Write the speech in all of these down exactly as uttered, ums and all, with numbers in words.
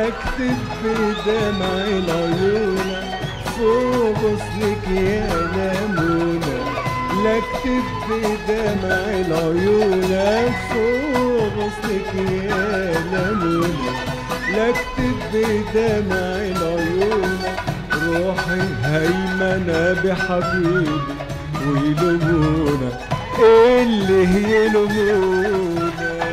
لأكتب بدمع العيون فوق غصنك يا لمونة، لأكتب بدمع العيون فوق غصنك يا لمونة، لأكتب بدمع العيون روحي هيمنة بحبيبي ويلومونا اللي يلومونا.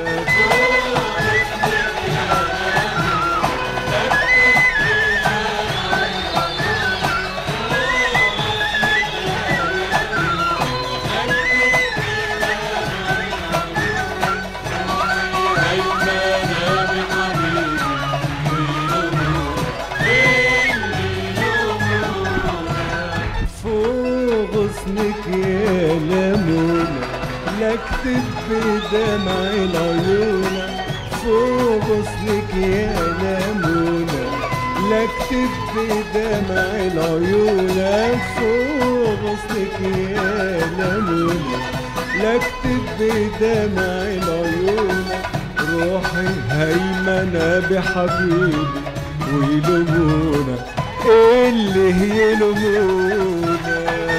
غصنك يا لمونة لأكتب بدمع العيون فوق غصنك يا لمونة، لأكتب بدمع العيون فوق غصنك يا لمونة، لأكتب بدمع العيون روحي هيمنة بحبيبي ويلومونا اللي يلومونا.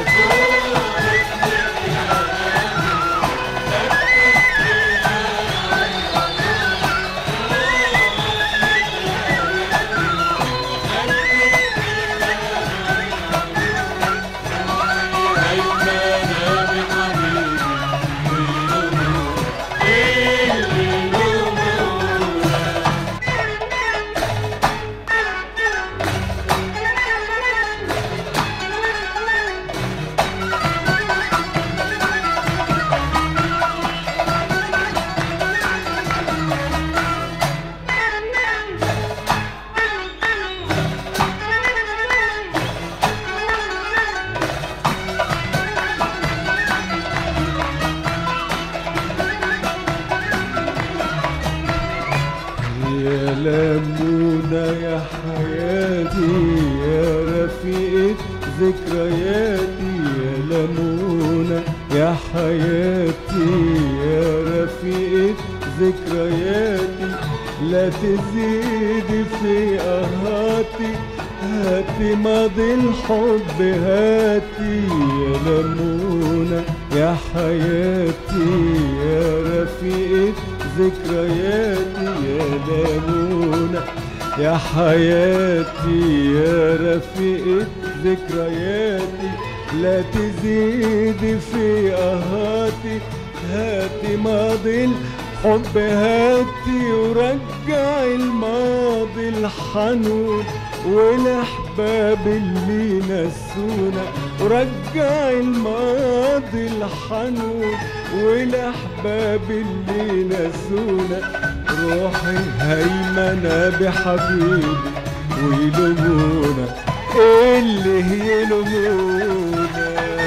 يا لمونة يا حياتي يا رفيقة ذكرياتي، يا لمونة يا حياتي يا رفيقة ذكرياتي، لا تزيدي في قهاتي هاتي ماضي الحب هاتي، يا لمونة يا حياتي يا رفيقة ذكرياتي، يا لمونة يا حياتي يا رفيقة ذكرياتي، لا تزيدي في قهاتي هاتي ماضي الحب هاتي، ورجع الماضي الحنون والاحباب اللي نسونا، ورجع الماضي الحنون والاحباب اللي نسونا روحي هيمنة بحبيبي ويلومونا اللي يلومونا.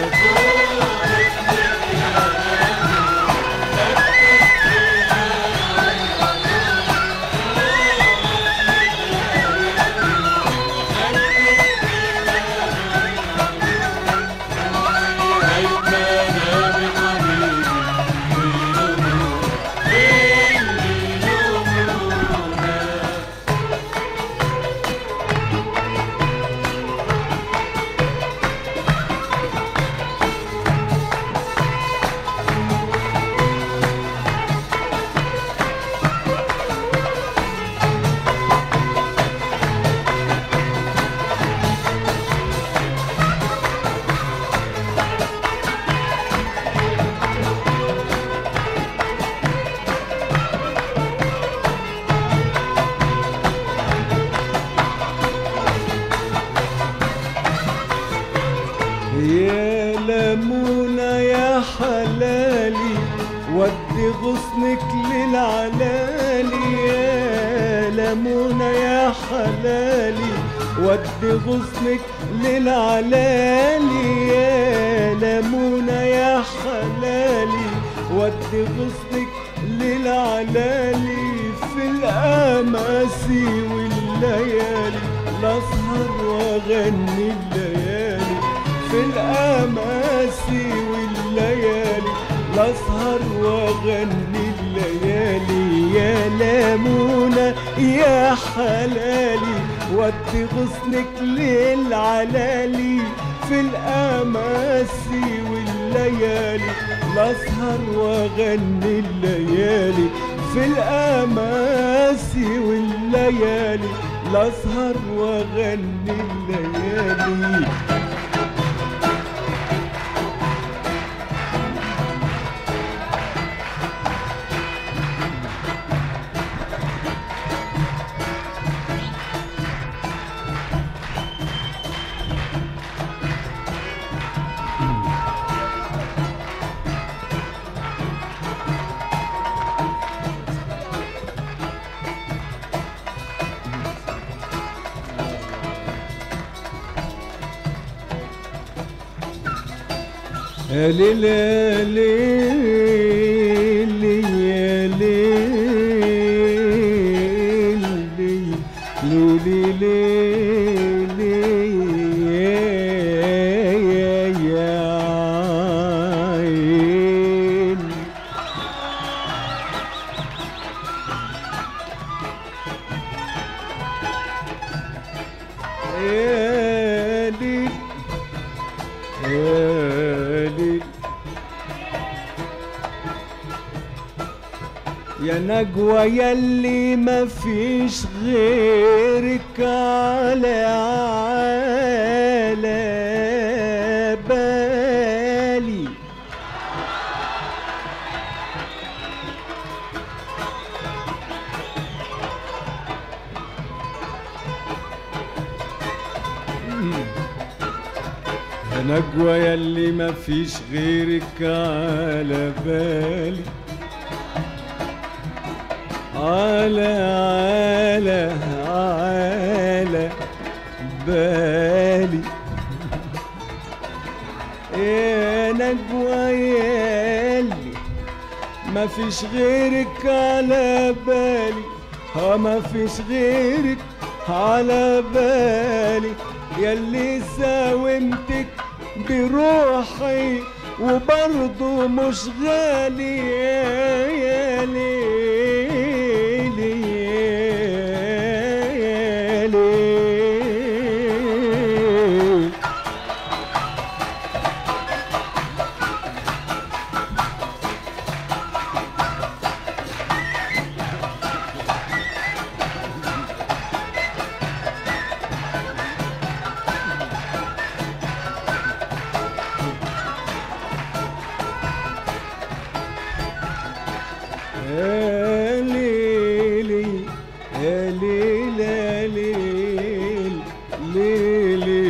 يا لمونة يا حلالي ودي غصنك للعلالي، يا لمونة يا حلالي ودي غصنك للعلالي، يا لمونة يا حلالي ودي غصنك للعلالي، في الأماسي والليالي لأسهر وأغني الليالي، في الأماسي والليالي لأسهر وأغني الليالي، يا ليمونة يا حلالي ودي غصنك للعلالي في الأماسي والليالي لأسهر وأغني الليالي في الأماسي والليالي لأسهر وأغني الليالي. يا ليل يا ليل يا ليل ليل ليل يا عين. يا ليل يا نجوى ياللي مفيش غيرك على على بالي. يا نجوى ياللي مفيش غيرك على بالي على على على بالي. يا نجوى ياللي ما فيش غيرك على بالي ها ما فيش غيرك على بالي ياللي ساومتك بروحي وبرضه مش غالي يا ليلي يا ليل. يا ليلي يا ليل يا ليل ليلي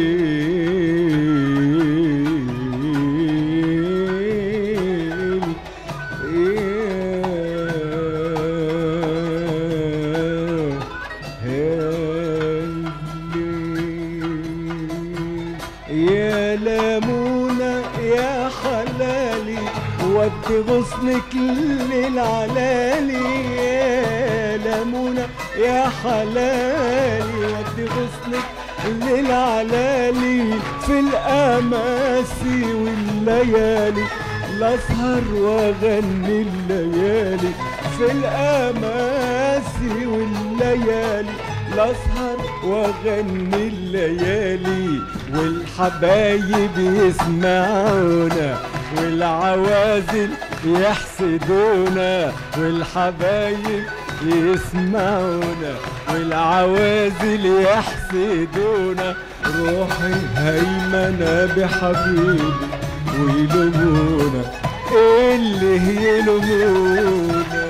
يا ليمونة يا حلالي ودي غصنك للعلالي. يا ليمونة يا حلالي ودي غصنك للعلالي في الأماسي والليالي لأسهر وأغني الليالي في الأماسي والليالي لأسهر وأغني الليالي. والحبايب يسمعونا والعوازل يحسدونا والحبايب يسمعونا والعوازل يحسدونا روحي هيمنة بحبيبي ويلومونا اللي يلومونا.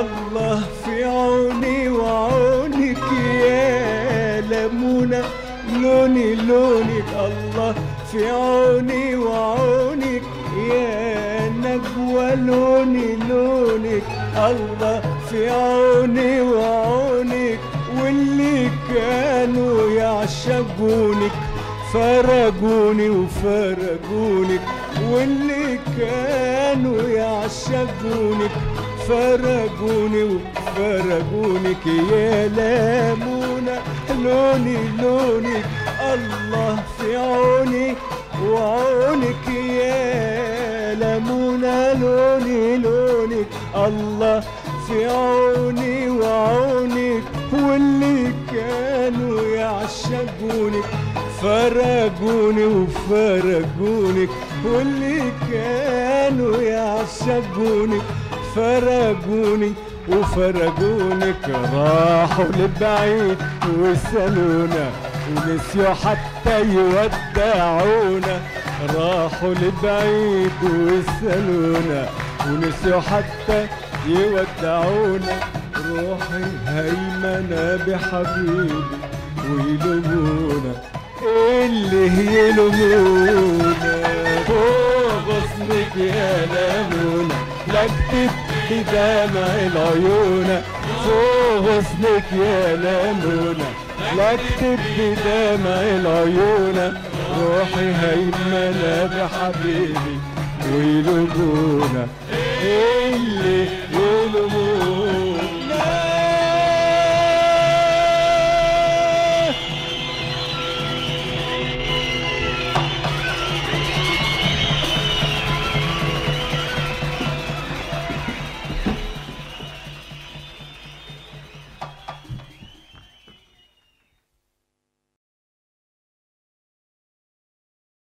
الله في عوني وعونك يا لمونة لوني لونك، الله في عوني وعونك يا نجوى لوني لونك، الله في عوني وعونك، واللي كانوا يعشقونك فرقوني وفرقونك، واللي كانوا يعشقونك فرقوني وفرقونك يا لمونة لوني لونك، الله في عوني وعونك يا لمونة لوني لونك، الله في عوني وعونك، واللي كانوا يعشقونك فرقوني وفرقونك، واللي كانوا يعشقونك فرقوني وفرقونك، راحوا لبعيد وسالونا ونسيوا حتى يودعونا، راحوا لبعيد وسالونا ونسيوا حتى يودعونا، روحي هيمنة بحبيبي ويلومونا اللي يلومونا، فوق غصنك يا لمونة لا اكتب بدمع العيون، فوق غصنك يا لمونة لا اكتب بدمع العيون، روحي هيمنة بحبيبي ويلومونا اللي